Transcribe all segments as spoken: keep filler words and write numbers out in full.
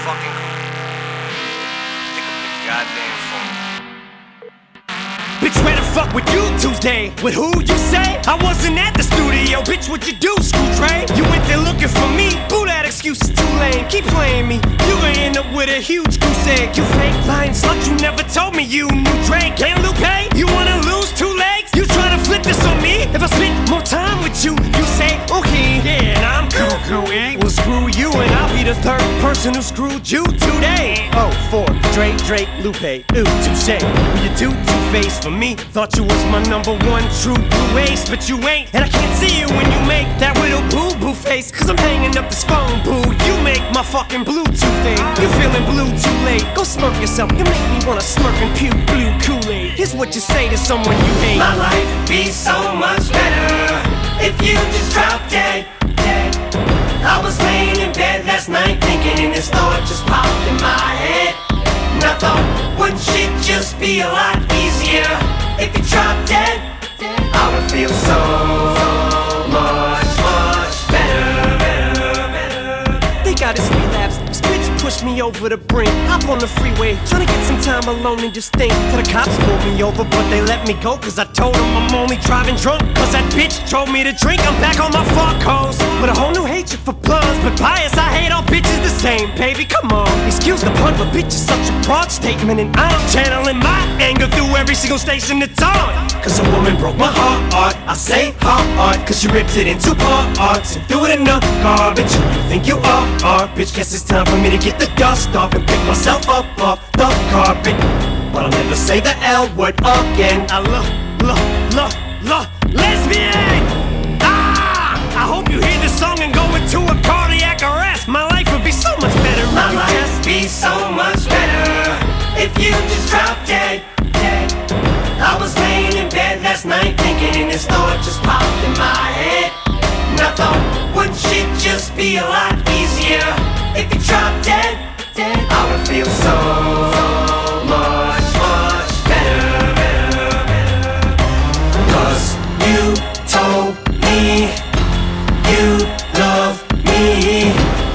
fucking cool. Pick up the goddamn phone. Bitch, where the fuck were you Tuesday? With who you say? I wasn't at the studio, bitch, what you do, Screw Trey? You went there looking for me, boo, that excuse is too lame. Keep playing me, you gon' end up with a huge goose egg. You fake lying slut, you never told me you knew Drake and Lupe. You wanna lose two legs? You tryna flip this on me? If I spend more time with you, you say, okay, yeah, and I'm cool, cool, eh? Well, screw you, and I'll be the third person who screwed you today. Oh, four, Drake, Drake, Lupe, ooh, touche. Well, you do two-face for me. Thought you was my number one true blue ace, but you ain't. And I can't see you when you make that little boo-boo face, cause I'm hanging up this phone, boo. You make my fucking Bluetooth thing. You feeling blue too late. Go smirk yourself, you make me wanna smirk and puke blue Kool-Aid. Here's what you say to someone you hate. My life would be so much better if you just dropped dead, dead. I was laying in bed last night thinking, and this thought just popped in my head. And I thought, wouldn't shit just be a lot easier if you dropped dead? I would feel so much, much better, better, better. They got his relapse. This bitch pushed me over the brink. Hop on the freeway, tryna get some time alone and just think. Till the cops pulled me over, but they let me go, cause I told them I'm only driving drunk. Cause that bitch told me to drink. I'm back on my fuck hoes with a whole new hatred for bloods. But bias, I hate all bitches the same, baby, come on. Excuse the pun, but bitch is such a broad statement, and I'm channeling my anger through every single station it's on. Cause a woman broke my heart, I say heart, cause she ripped it into parts and threw it in the garbage. Who you think you are, are, bitch? Guess it's time for me to get the dust off and pick myself up off the carpet. But I'll never say the L word again. I love, love, love, love, lesbian! Ah! I hope you hear this song and go into a cardiac arrest. My life would be so much better. My if you life just would be so much better if you just dropped dead, dead. I was laying in bed last night thinking, and this thought just popped in my head. And I thought, wouldn't shit just be a lot easier if you dropped dead, dead? I would feel so much, much better, better, better. Cause you told me you love me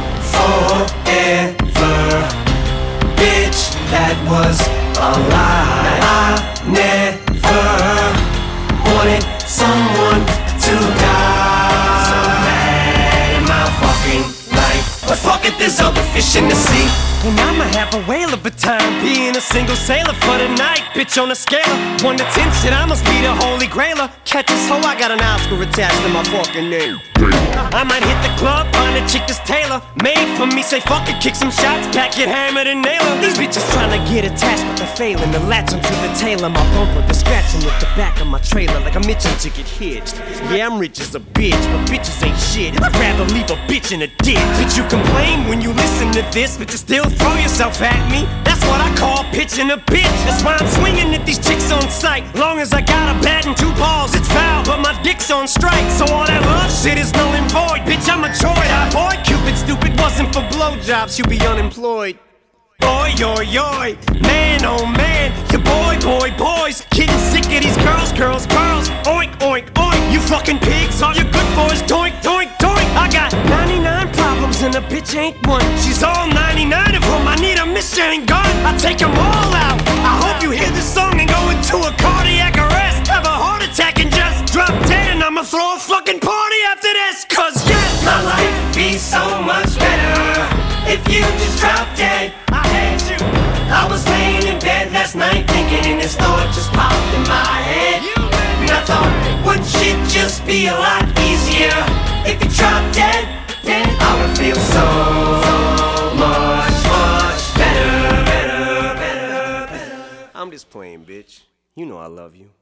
forever. Bitch, that was a lie. I never wanted someone to die. So bad in my fucking life, but fuck it, there's other fish in the sea. And I'ma have a whale of a time being a single sailor for the night. Bitch, on a scale of one to ten, shit, I must be the holy grailer. Catch this hoe, I got an Oscar attached to my fucking name. I might hit the club, find a chick that's tailor made for me, say fuck it, kick some shots, pack it, hammer and nail her. These bitches tryna get attached, but they're failing. The latch onto the tail of my bumper, they're scratching at the back of my trailer like I'm itching to get hitched. Yeah, I'm rich as a bitch, but bitches ain't shit. I'd rather leave a bitch in a ditch. Bitch, you complain when you listen to this, but you still throw yourself at me. That's what I call pitching a bitch. That's why I'm swinging at these chicks on sight. Long as I got a bat and two balls, it's foul, but my dick's on strike. So all that love shit is null and void. Bitch, I'm a droid. I boy, Cupid stupid wasn't for blowjobs, you'd be unemployed. Boy, yoy, yoy, man, oh man, your boy, boy, boys, getting sick of these girls, girls, girls. Oink, oink, oink, you fucking pigs, all your good boys, doink, doink, doink. I got ninety-nine problems and a bitch ain't one. She's all ninety-nine of them, I need a machine gun. I take them all out. I hope you hear this song and go into a cardiac arrest, have a heart attack and just drop dead, and I'ma throw a fucking party after this. Cause yes, my life would be so much better if you just dropped dead. I hate you. I was laying in bed last night thinking, and this thought just popped in my head. And I thought, wouldn't shit just be a lot easier if you dropped dead, dead? I would feel so much, much better, better, better, better. I'm just playing, bitch. You know I love you.